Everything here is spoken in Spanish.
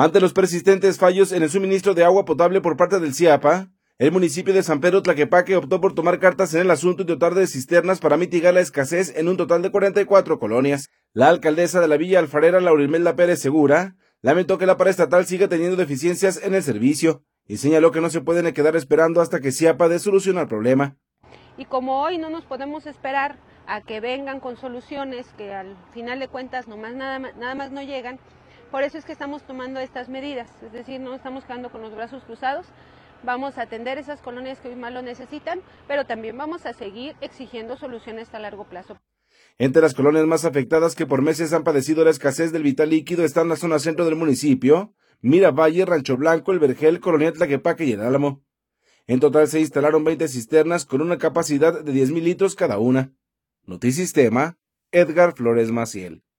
Ante los persistentes fallos en el suministro de agua potable por parte del CIAPA, el municipio de San Pedro Tlaquepaque optó por tomar cartas en el asunto y dotar de cisternas para mitigar la escasez en un total de 44 colonias. La alcaldesa de la Villa Alfarera, Laurimelda Pérez Segura, lamentó que la paraestatal siga teniendo deficiencias en el servicio y señaló que no se pueden quedar esperando hasta que CIAPA dé solución al problema. Y como hoy no nos podemos esperar a que vengan con soluciones que al final de cuentas nada más no llegan, por eso es que estamos tomando estas medidas, es decir, no estamos quedando con los brazos cruzados. Vamos a atender esas colonias que hoy más lo necesitan, pero también vamos a seguir exigiendo soluciones a largo plazo. Entre las colonias más afectadas que por meses han padecido la escasez del vital líquido están la zona centro del municipio, Miravalle, Rancho Blanco, El Vergel, Colonia Tlaquepaque y El Álamo. En total se instalaron 20 cisternas con una capacidad de 10,000 litros cada una. Notisistema, Edgar Flores Maciel.